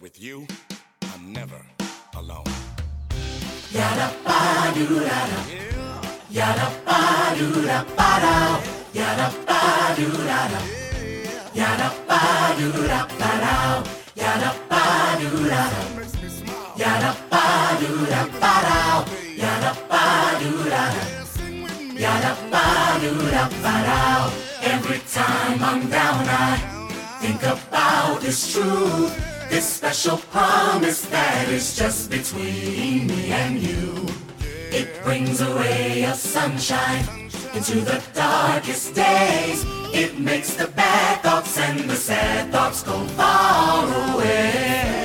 with you, I'm never alone. Yada ba doo da da. Yada ba doo da ba da. Yada ba doo da da. Yada ba doo da ba da. Yada ba doo da da. Yada ba doo da ba da. Yada ba doo da da. Yada ba doo da ba da. Every time I'm down, I think about this truth, this special promise that is just between me and you. It brings a ray of sunshine into the darkest days. It makes the bad thoughts and the sad thoughts go far away.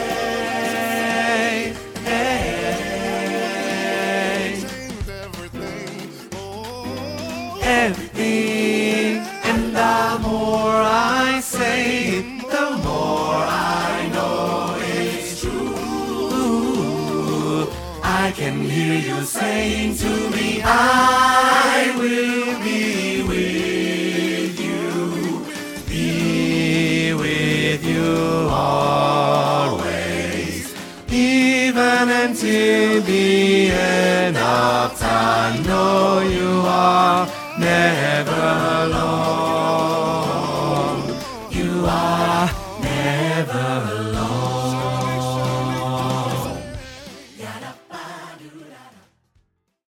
Everything, and the more I say it, the more I know it's true. I can hear you saying to me, I will be with you always, even until the end of time. No, you are never alone. You are never